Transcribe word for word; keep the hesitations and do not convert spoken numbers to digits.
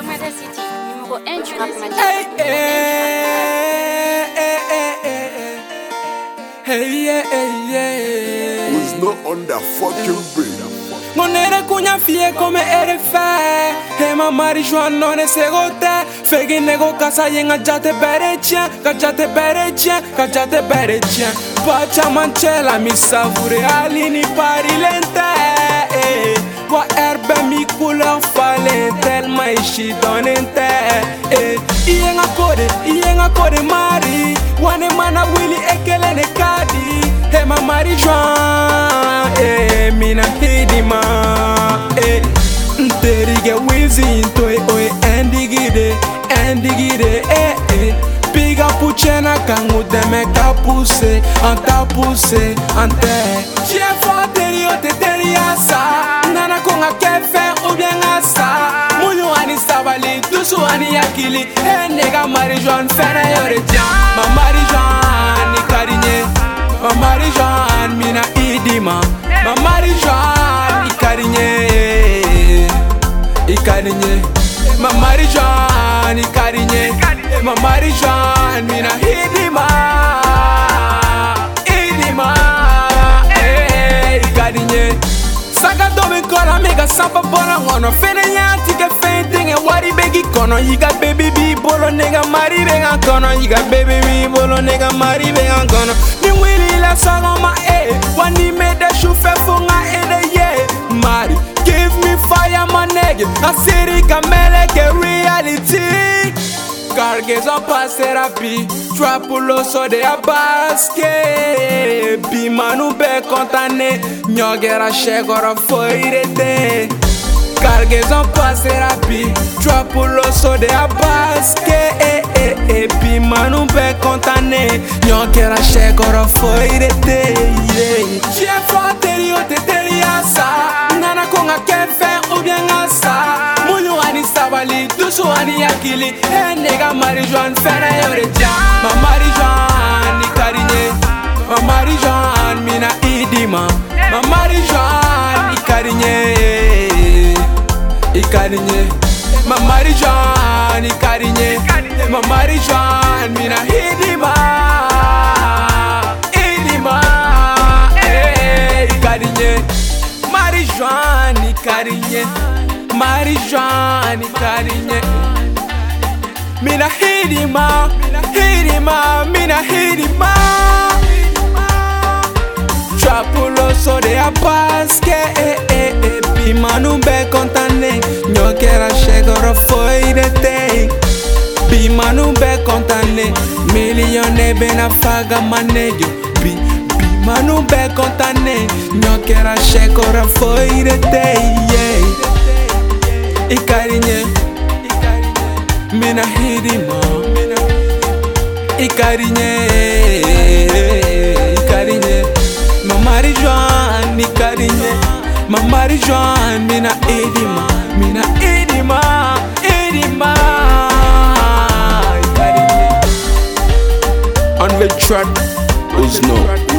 Mada City, numéro un du rap magique. Hey, hey, hey, hey, hey, hey, hey, hey, hey. Who's not on that fucking beat? Monere kunya fie come ere fe Hema marijuana non e segote Fegi nego kasa yenga jate bere chien Kajate bere chien, kajate bere chien Pacha manchela mi savure alini pari lente eh. Wa herbe mi couleur fale Tellement ishi donente eh. Iyenga kode, iyenga kode mari Wane mana wili ekele ne kadi Hema marijuana eh. Mina hidima eh. Nterige wizi intoi oi endigide endigide eh eh. Piga puchena kangu deme ka pousse anta pousse ante Chien foteri o te teri asa Nana konga kefe ou bien asa Munu ani sabali dusu ani yakili Eh nega marijuana fene yore tia Ma marijuana ni karinye Ma marijuana mina idima Ma marijuana ikarinye Ikarinye Ma marijuana ikarinye Ma marijuana mina hidima Idima eh ikarinye Saka domi kona mega sapa bona ngono Fene nyanti ke feinting wari begi kono Yiga baby bi bolo nega mari benga kono Yiga baby bi bolo nega mari benga kono Ni wili la saloma eh Wani me de choufe funga eh de ye Mari give me fire my nigga Asiri kamele ke reality Cargues en passe thérapie Trap pour l'eau so de a basket Bimanu be kontane Nyogera shegora foirete Cargues en passe thérapie Trap pour l'eau so de a basket eh, eh, eh. Bimanu be kontane Nyogera shegora foirete Chien foteri o te teri asa Nana konga kefe ou bien asa Munyu ani sabali dusu ani yakili Eh nega marijuana fene yore tia Ma marijuana ni karinye Ma marijuana mina idima Ma marijuana ikarinye Ikarinye Ma marijuana ikarinye Ma marijuana mina idima Idima eh ikarinye Marijuana ikarinye Marijuana ikarinye Mina hidima, hidima, mina hidima Trapulo so de a basque eh eh eh Bimanu be kontane Nyokera shegoro foi de te Bimanu be kontane Milione bena faga manejo Bi Bimanu be kontane Nyokera shegoro foi de te yeah Ikarinye Mina hidima Ikarinye Ikarinye Ma marijuana ikarinye Ma marijuana mina idima Mina idima Idima Ikarinye On the track Who's no